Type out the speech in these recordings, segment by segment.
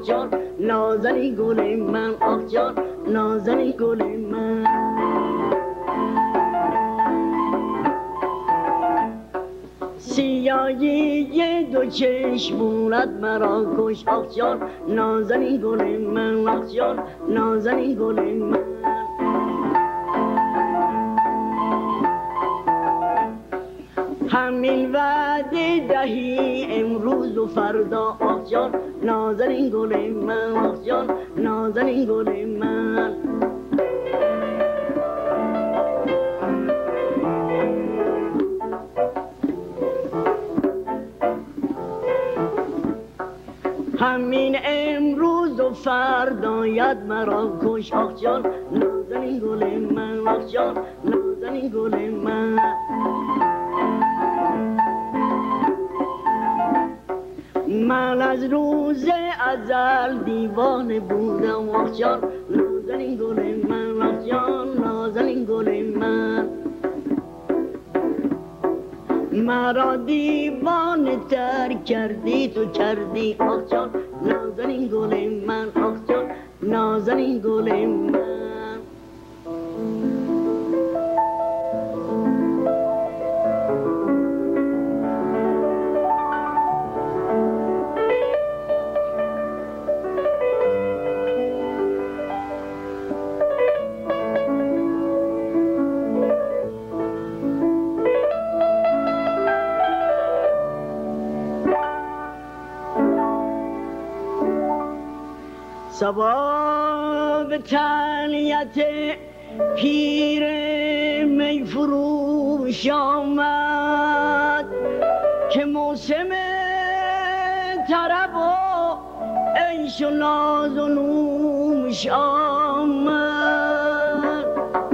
جان نازنین گل من آخ جان نازنین گل من سیاهی دو چشمونت مرا کش آخ جان نازنین گل من آخ جان نازنین گل من همین وعده دهی امروز و فردا آخ جان نازنین گل من آخ جان نازنین گل من همین امروز و فردایت مرا کش آخ جان نازنین گل من آخ جان نازنین گل من من از روز ازل دیوانه بودم آخ جان نازنین گل من آخ جان نازنین گل من مرا دیوانه تر کردی تو کردی آخ جان نازنین گل من آخ جان نازنین گل من صبا به تنیت پیر می فروش آمد که موسم طرب و عیش و ناز و نوش آمد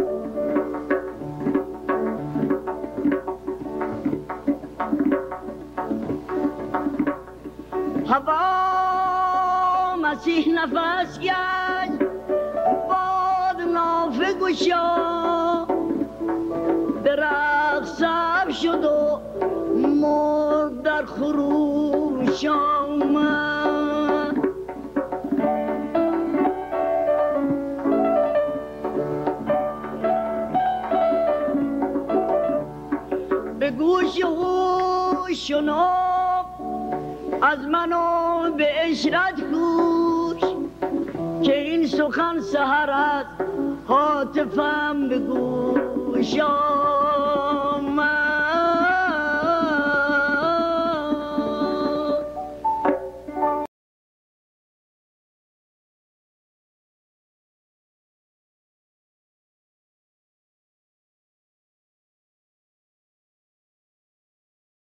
هوا مسیح نفس گشت باد نافه گشا درخت سبز شد و مرغ در خروش آمد به گوش هوش و ناب از منو به اشرت گوش که این سخن سحر از هاتفم به گوش آمد